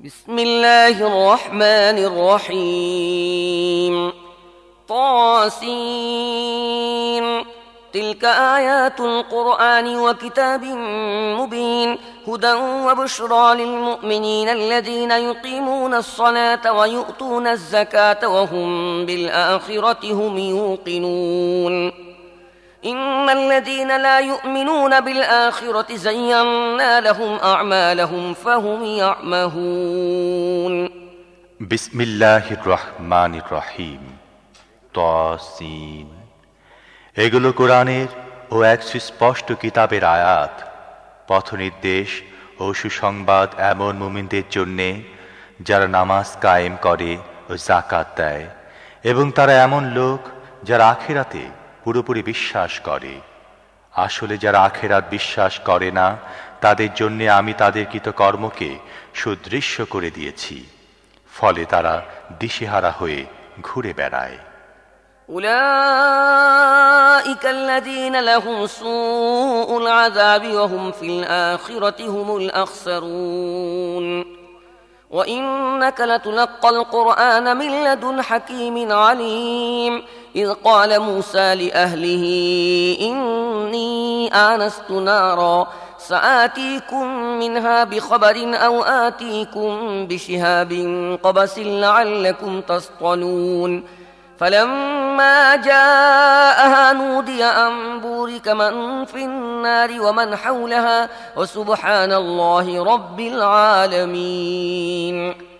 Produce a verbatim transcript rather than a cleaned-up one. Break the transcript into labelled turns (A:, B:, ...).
A: بسم الله الرحمن الرحيم طاسين تلك آيات القرآن وكتاب مبين هدى وبشرى للمؤمنين الذين يقيمون الصلاة ويؤتون الزكاة وهم بالآخرة هم يوقنون إن الذين لا يؤمنون بالآخرة زينا لهم أعمالهم فهم يعمهون
B: بسم الله الرحمن الرحيم طاسين এগুলো কোরআনের ও এক সুস্পষ্ট কিতাবের আয়াত, পথনির্দেশ ও সুসংবাদ এমন মুমিনদের জন্যে যারা নামাজ কায়েম করে ও যাকাত দেয়, এবং তারা এমন লোক যারা আখিরাতে পুরোপুরি বিশ্বাস করে। আসলে যারা আখিরাত বিশ্বাস করে না, তাদের জন্যে আমি তাদের কৃতকর্মকে সুদৃশ্য করে দিয়েছি, ফলে তারা দিশেহারা হয়ে ঘুরে বেড়ায়।
A: أولئك الذين لهم سوء العذاب وهم في الآخرة هم الأخسرون وإنك لتلقى القرآن من لدن حكيم عليم إذ قال موسى لأهله إني آنست نارا سآتيكم منها بخبر أو آتيكم بشهاب قبس لعلكم تصطلون فلما جاءها نودي أن بورك من في النار ومن حولها وسبحان الله رب العالمين